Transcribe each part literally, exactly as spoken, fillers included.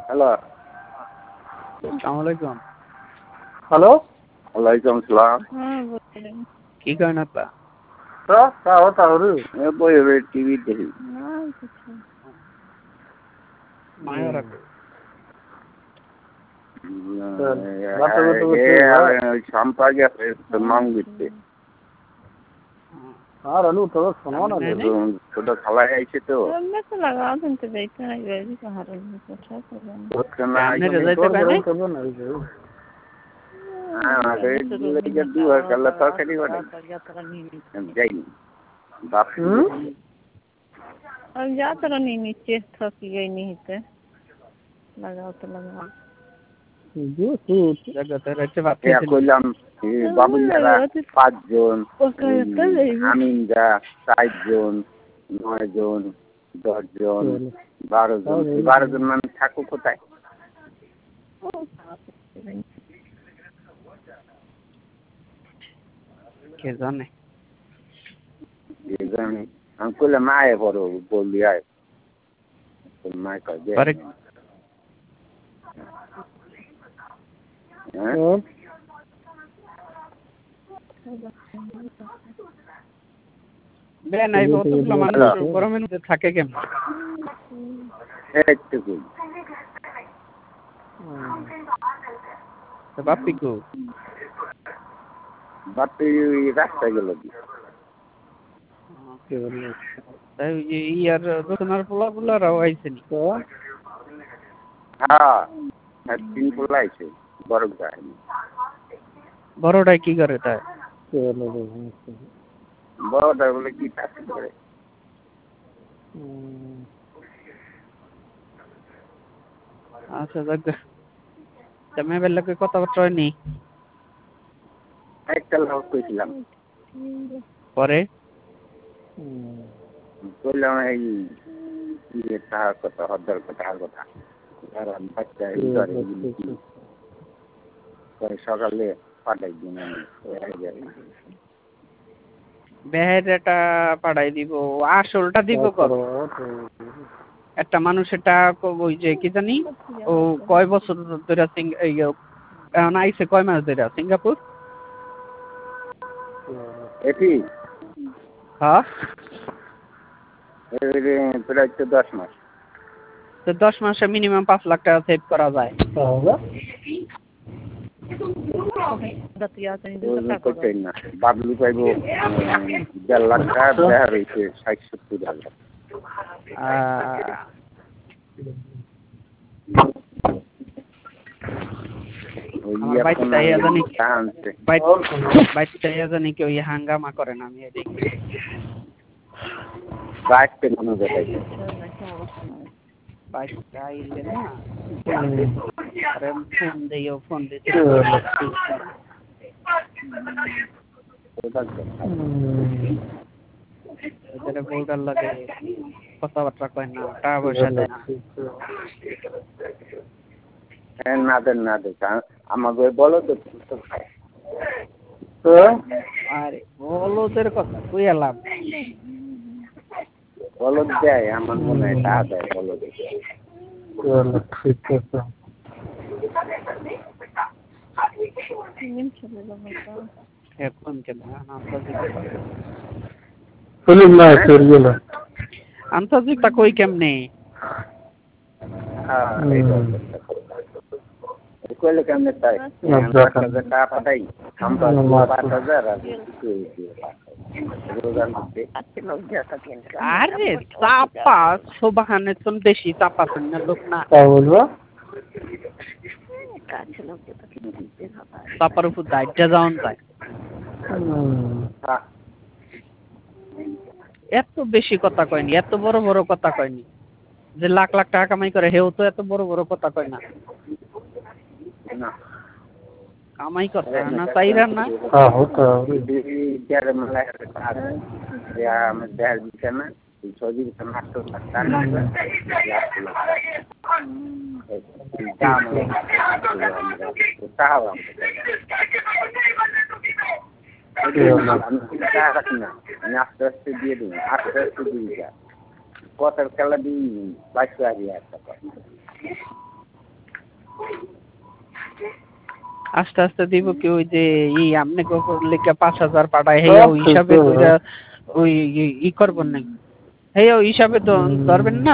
Hello, আসসালামু আলাইকুম। Hello, ওয়ালাইকুম আসসালাম। হ্যাঁ বলছিলেন কি করেন আপা? তো তাও তাহলে বই টিভি দেখি। না কিছু মায়া রাখো। সম্পর্কে নাম দিচ্ছে আর আলু তো শোনো না ছোট খালা আইছে তো मैं तो लगा दिन तो बैठा है वैसे कहाँ रही हूँ अच्छा कर रहा हूँ सामने रजाई तो पहने हाँ अरे लेके दूर कर ला तो करी वाला जाइए बाप अब जा तो नहीं नीचे थक गई नहीं थे लगाओ तो लगाओ जो तू जगह तो रहते बात क्या कोलम बाबुल्ला पाँच जोन आमिंदा सात जोन नौ जोन दस जोन बारह जोन बारह जोन मान ठाकुर कोताय के जाने के जाने हम कोल माए परो बोल दिया है तो माए कर दे पर हैं বে নাই কতগুলো মানুষ গরমের মধ্যে থাকে কেমন একটু তো বাপি কো বাপি রাস্তা গেল কে বলল তাই ইয়ার দোকানের পোলা পোলারাও আইছেনি তো হ্যাঁ তিন পোলা আইছে বড় গায় বড়টাই কি করে তাই বড়টা বলে কি চাকরি করে আচ্ছা দেখ তুমি বেলাকে কথাবার্তা হয়নি একটা লোক কইছিলাম পরে বললাম এই ইয়ে তার কথা হদ্দার কথা আর কথা আর বাচ্চা এই করে সকালে পাঠাই দিন বেহেরাটা পাঠাই দিব আসলটা দিব কত একটা মানুষেরটা ওই যে কি জানি ও কয় বছর ধরে এখন আইসে কয় মাস ধরে সিঙ্গাপুর এটি হ্যাঁ প্রায় তো দশ মাস তো দশ মাসে মিনিমাম পাঁচ লাখ টাকা সেভ করা যায় বাবলু পাইব দেড় লাখ টাকা দেখা রয়েছে ষাট সত্তর হাজার জানি কি ওই হাঙ্গামা করে না আমি বাইশটা কোনো দেখাই বাইশটা আইলে না আরে ফোন দিও ফোন দিতে এদের বউটার লাগে কথাবার্তা কয় না টাকা পয়সা দেয় না হ্যাঁ না দেন না দেন আমাকে বলো তো আরে বলদের কথা তুই এলাম বলদ দেয় আমার মনে হয় তা দেয় বলদ এখন কেন আন্তর্জাতিকটা কই কেমনে কইলে কেমনে তাই টাকা পাঠাই পাঁচ হাজার আর আরে চাপা সোবাহানে তো বেশি চাপা না লোক না বলবো চাপার উপর দায়িত্ব যাওয়ান যায় এত বেশি কথা কয়নি এত বড় বড় কথা কয়নি যে লাখ লাখ টাকা কামাই করে হেও তো এত বড় বড় কথা কয় না কামাই করতে না চাইরা না আস্তে আস্তে দিয়ে দিন আস্তে আস্তে দিয়ে কথার খেলা দিই বাইশ হাজার টাকা আস্তে আস্তে দিব কি ওই যে ই আপনি লিখে পাঁচ হাজার পাঠায় হে ওই হিসাবে দুইটা ওই ই করবেন না হে ওই হিসাবে ধরবেন না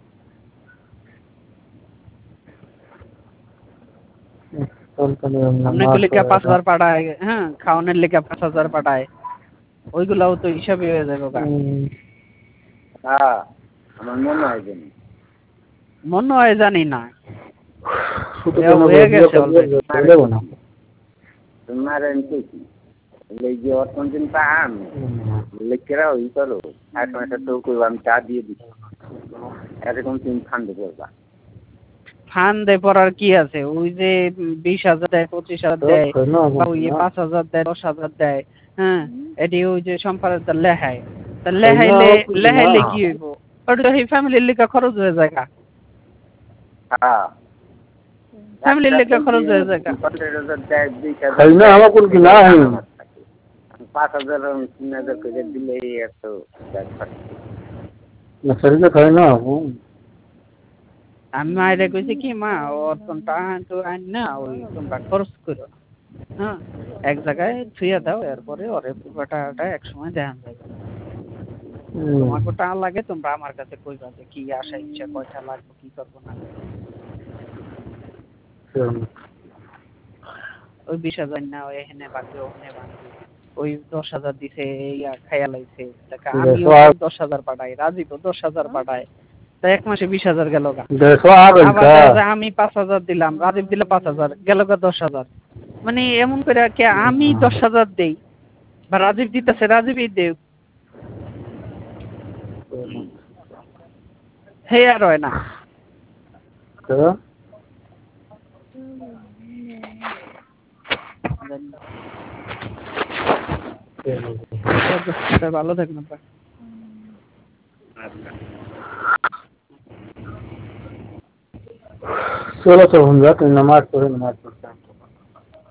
আপনি লিখে পাঁচ হাজার পাঠায় হ্যাঁ খাওয়ানোর লিখে পাঁচ হাজার পাঠায় ওইগুলাও তো হিসাবে হয়ে যাবে গা হ্যাঁ আমার মনে হয় জানি মনে হয় জানি না মারেন কি লেগে অর্থনদিন পান লেকেরা ওই করো এখন একটা তো আমি চা দিয়ে দিচ্ছি এরকম তুমি ফান্ডে করবা ফান্ডে পড়ার কি আছে ওই যে বিশ হাজার দেয় পঁচিশ হাজার দেয় বা ওই পাঁচ হাজার দেয় দশ হাজার দেয় হ্যাঁ এটি ওই যে সম্পাদকটা লেহায় তা লেহাইলে লেহাইলে কি হইব ওটা তো এই ফ্যামিলির লেখা খরচ হয়ে যায় হ্যাঁ ফ্যামিলির লেখা খরচ হয়ে যায় পাঁচ হাজার তিন হাজার করে দিলে এত আমি মায়েরা কইছি কি মা ওর কোনটা তো আইন না ওই তোমরা খরচ করো হ্যাঁ এক জায়গায় থুয়ে দাও এরপরে ওরে পুরোটাটা এক সময় দেখান যাবে তোমার কোটা লাগে তোমরা আমার কাছে কইবা যে কি আশা ইচ্ছা কয়টা লাগবে কি করবো না ওই বিশ হাজার না ওই এখানে বাকি ওখানে বাকি ওই দশ হাজার দিছে ইয়া খায়া লাইছে আমি দশ হাজার পাঠাই রাজীব দশ হাজার পাঠায় তা এক মাসে বিশ হাজার গেল গা আমি পাঁচ হাজার দিলাম রাজীব দিলে পাঁচ হাজার গেল গা দশ হাজার মানে এমন করে কে আমি দশ হাজার দেই বা রাজীব দিতেছে রাজীবই দেব হে আর হয় না ভালো থাকবেন चलो तो हम जाते नमाज पढ़े नमाज